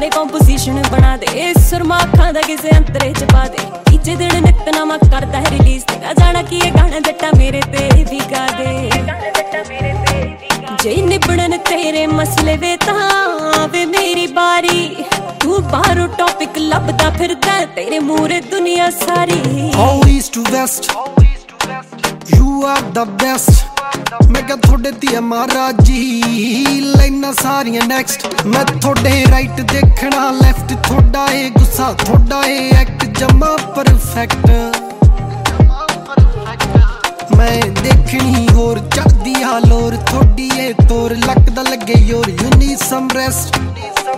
ਸਾਰੇ ਕੰਪੋਜੀਸ਼ਨ ਬਣਾ ਦੇ ਸੁਰਮਾ ਅੱਖਾਂ ਦਾ ਕਿਸੇ ਅੰਤਰੇ ਚ ਪਾ ਦੇ ਤੀਜੇ ਦਿਨ ਨਿਤਨਾਮਾ ਕਰਦਾ ਹੈ ਰਿਲੀਜ਼ ਤੇਰਾ ਜਾਣਾ ਕੀ ਇਹ ਗਾਣਾ ਜੱਟਾ ਮੇਰੇ ਤੇ ਵੀ ਗਾ ਦੇ ਜੇ ਨਿਬੜਨ ਤੇਰੇ ਮਸਲੇ ਵੇ ਤਾਂ ਵੇ ਮੇਰੀ ਬਾਰੀ ਤੂੰ ਬਾਹਰੋਂ ਟੌਪਿਕ ਲੱਭਦਾ ਫਿਰਦਾ ਤੇਰੇ ਮੂਹਰੇ ਦੁਨੀਆ ਸਾਰੀ East to west you are the best ਮੈਂ ਕਿਹਾ ਤੁਹਾਡੇ ਧੀਏ ਮਹਾਰਾਜੀ ਲਾਈਨਾਂ ਸਾਰੀਆਂ ਨੈਕਸਟ ਮੈਂ ਤੁਹਾਡੇ ਰਾਈਟ ਦੇਖਣਾ ਲੈਫਟ ਤੁਹਾਡਾ ਏ ਗੁੱਸਾ ਤੁਹਾਡਾ ਏ ਐਕਟ ਜਮਾ ਪਰਫੈਕਟ ਮੈਂ ਦੇਖਣੀ ਹੋਰ ਚੜਦੀ ਹਾਲੋਰ ਤੁਹਾਡੀ ਏ ਤੋਰ ਲੱਕ ਦਾ ਲੱਗੇ your you need some rest